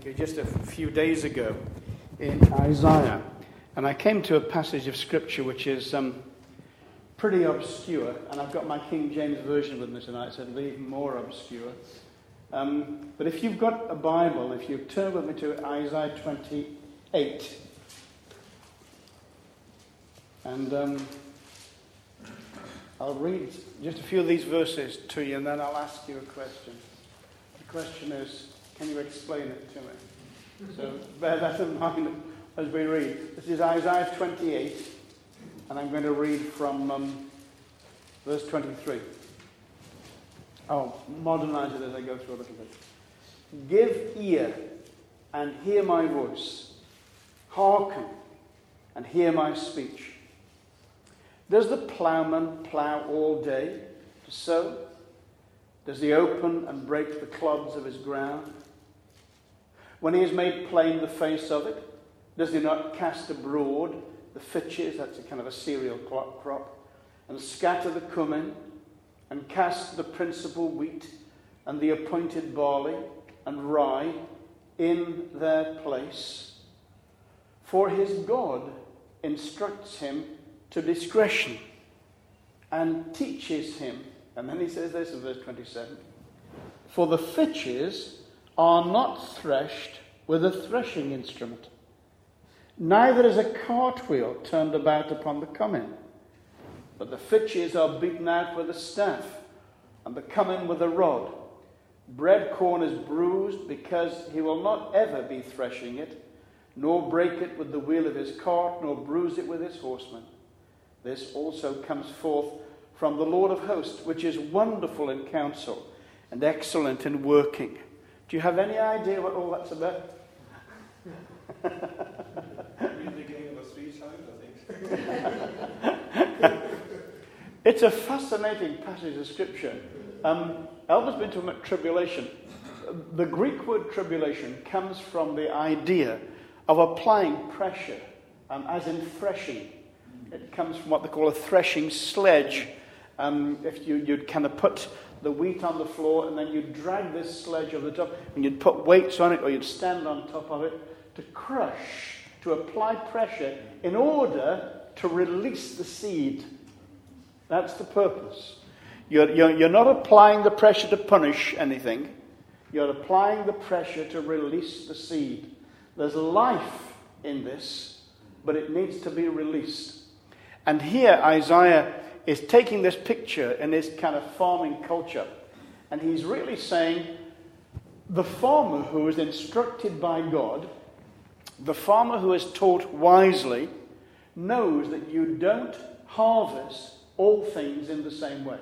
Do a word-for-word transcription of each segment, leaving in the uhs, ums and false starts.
you just a few days ago in Isaiah, and I came to a passage of scripture which is um, pretty obscure, and I've got my King James Version with me tonight, so it'll be even more obscure. Um, but if you've got a Bible, if you turn with me to Isaiah twenty-eight, and um, I'll read just a few of these verses to you, and then I'll ask you a question. The question is, can you explain it to me? So bear that in mind as we read. This is Isaiah twenty-eight, and I'm going to read from um, verse twenty-three. I'll modernize it as I go through a little bit. Give ear and hear my voice. Hearken and hear my speech. Does the ploughman plough all day to sow? Does he open and break the clods of his ground? When he has made plain the face of it, does he not cast abroad the fitches, that's a kind of a cereal crop, and scatter the cumin, and cast the principal wheat and the appointed barley and rye in their place? For his God instructs him to discretion and teaches him. And then he says this in verse twenty-seven. For the fitches are not threshed with a threshing instrument, neither is a cartwheel turned about upon the cumin. But the fitches are beaten out with a staff, and the cumin with a rod. Bread corn is bruised, because he will not ever be threshing it, nor break it with the wheel of his cart, nor bruise it with his horsemen. This also comes forth from the Lord of hosts, which is wonderful in counsel and excellent in working. Do you have any idea what all that's about? Read the King of a three times, I think. It's a fascinating passage of scripture. Um, Elvis been talking about tribulation. The Greek word tribulation comes from the idea of applying pressure, um, as in threshing. It comes from what they call a threshing sledge. Um, if you, you'd kind of put the wheat on the floor, and then you'd drag this sledge over the top, and you'd put weights on it, or you'd stand on top of it to crush, to apply pressure in order to release the seed. That's the purpose. You're, you're, you're not applying the pressure to punish anything. You're applying the pressure to release the seed. There's life in this, but it needs to be released. And here Isaiah is taking this picture in his kind of farming culture, and he's really saying the farmer who is instructed by God, the farmer who is taught wisely, knows that you don't harvest all things in the same way.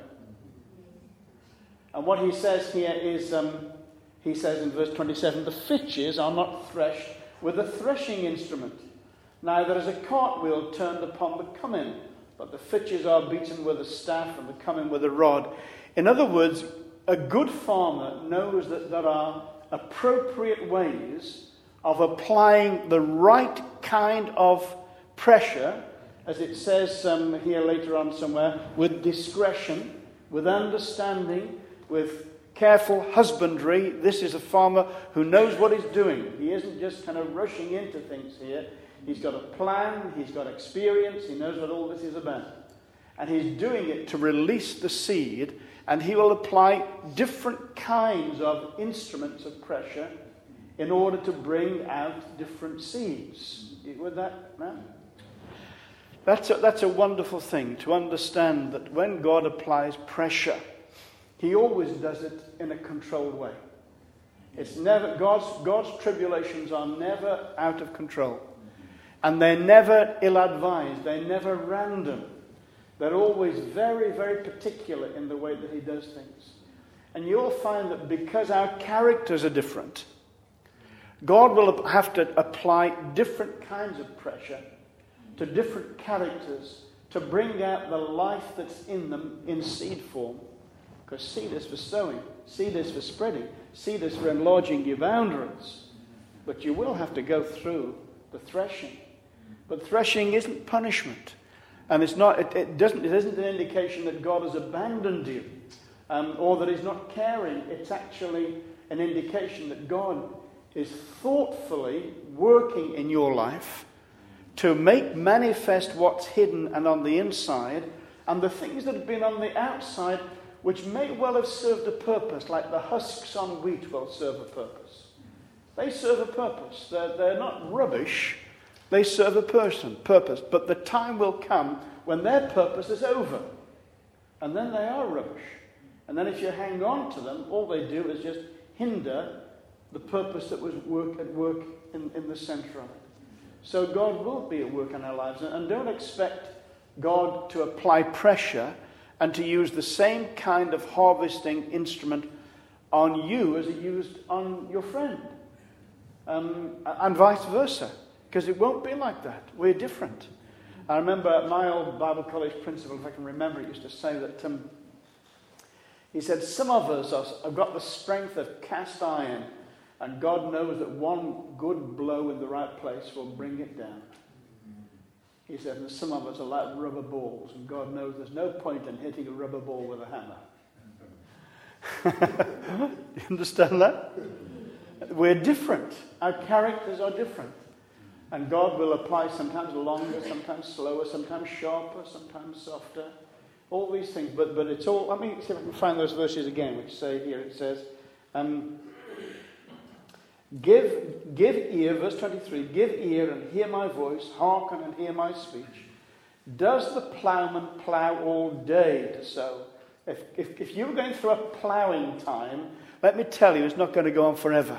And what he says here is, um, he says in verse twenty-seven, the fitches are not threshed with a threshing instrument, neither is a cartwheel turned upon the cumin, but the fitches are beaten with a staff and the cumin with a rod. In other words, a good farmer knows that there are appropriate ways of applying the right kind of pressure, as it says um, here later on somewhere, with discretion, with understanding, with careful husbandry. This is a farmer who knows what he's doing. He isn't just kind of rushing into things here. He's got a plan, he's got experience, he knows what all this is about. And he's doing it to release the seed, and he will apply different kinds of instruments of pressure in order to bring out different seeds. With that, man? That's a, that's a wonderful thing, to understand that when God applies pressure, he always does it in a controlled way. It's never God's God's tribulations are never out of control. And they're never ill-advised. They're never random. They're always very, very particular in the way that he does things. And you'll find that because our characters are different, God will have to apply different kinds of pressure to different characters to bring out the life that's in them in seed form. Because seed is for sowing, seed is for spreading, seed is for enlarging your boundaries. But you will have to go through the threshing. But threshing isn't punishment. And it's not, it, it doesn't, it isn't an indication that God has abandoned you, um, or that he's not caring. It's actually an indication that God is thoughtfully working in your life to make manifest what's hidden and on the inside, and the things that have been on the outside, which may well have served a purpose, like the husks on wheat will serve a purpose. They serve a purpose. They're, they're not rubbish. They serve a person, purpose. But the time will come when their purpose is over. And then they are rubbish. And then if you hang on to them, all they do is just hinder the purpose that was work at work in, in the center of it. So God will be at work in our lives. And, and don't expect God to apply pressure and to use the same kind of harvesting instrument on you as he used on your friend. Um, and vice versa. Because it won't be like that. We're different. I remember my old Bible college principal, if I can remember, used to say that um, he said, some of us are, have got the strength of cast iron, and God knows that one good blow in the right place will bring it down. He said, and some of us are like rubber balls, and God knows there's no point in hitting a rubber ball with a hammer. You understand that? We're different. Our characters are different. And God will apply sometimes longer, sometimes slower, sometimes sharper, sometimes softer. All these things. But but it's all, let me see if I can find those verses again, which say here, it says, um, give, give ear, verse twenty-three, give ear and hear my voice, hearken and hear my speech. Does the plowman plow all day to sow? If, if, if you're going through a plowing time, let me tell you, it's not going to go on forever.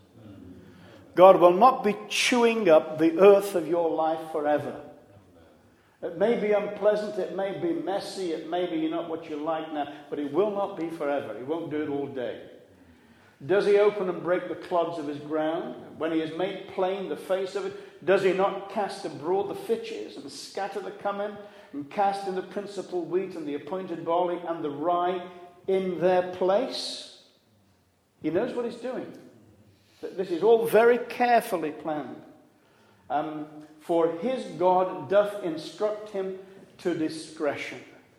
God will not be chewing up the earth of your life forever. It may be unpleasant, it may be messy, it may be not what you like now, but it will not be forever. He won't do it all day. Does he open and break the clods of his ground? When he has made plain the face of it, does he not cast abroad the fitches and scatter the cummin and cast in the principal wheat and the appointed barley and the rye in their place? He knows what he's doing. This is all very carefully planned. Um, for his God doth instruct him to discretion.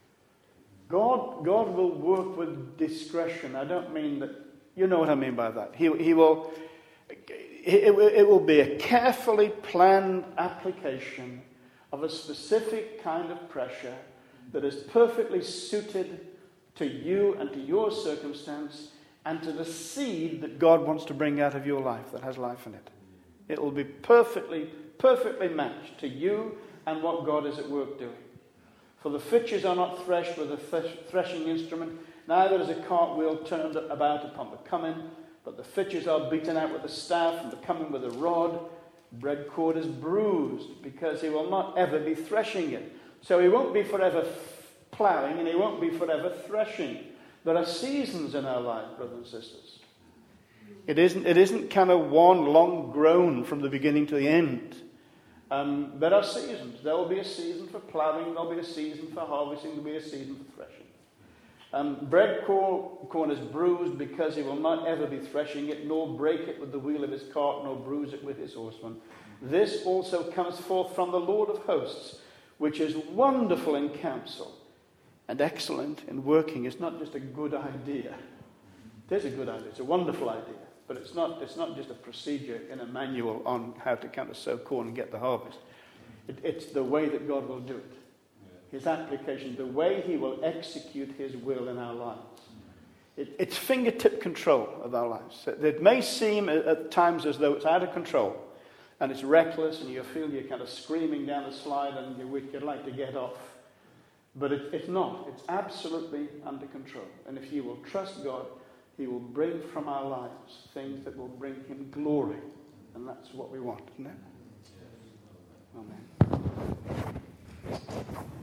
God, God will work with discretion. I don't mean that, you know what I mean by that. He, he will, it, it will be a carefully planned application of a specific kind of pressure that is perfectly suited to you and to your circumstance and to the seed that God wants to bring out of your life that has life in it. It will be perfectly, perfectly matched to you and what God is at work doing. For the fitches are not threshed with a threshing instrument, neither is a cartwheel turned about upon the cummin, but the fitches are beaten out with a staff and the cummin with a rod. Bread cord is bruised, because he will not ever be threshing it. So he won't be forever ploughing and he won't be forever threshing. There are seasons in our life, brothers and sisters. It isn't, it isn't kind of one long groan from the beginning to the end. Um, there are seasons. There will be a season for ploughing. There will be a season for harvesting. There will be a season for threshing. Um, bread corn is bruised, because he will not ever be threshing it, nor break it with the wheel of his cart, nor bruise it with his horsemen. This also comes forth from the Lord of hosts, which is wonderful in counsel and excellent in working. It's not just a good idea. It is a good idea. It's a wonderful idea. But it's not, it's not just a procedure in a manual on how to kind of sow corn and get the harvest. It, it's the way that God will do it. His application, the way he will execute his will in our lives. It, it's fingertip control of our lives. It may seem at times as though it's out of control and it's reckless and you feel you're kind of screaming down the slide and you wish you'd like to get off. But it, it's not. It's absolutely under control. And if you will trust God, he will bring from our lives things that will bring him glory. And that's what we want, isn't it? Amen.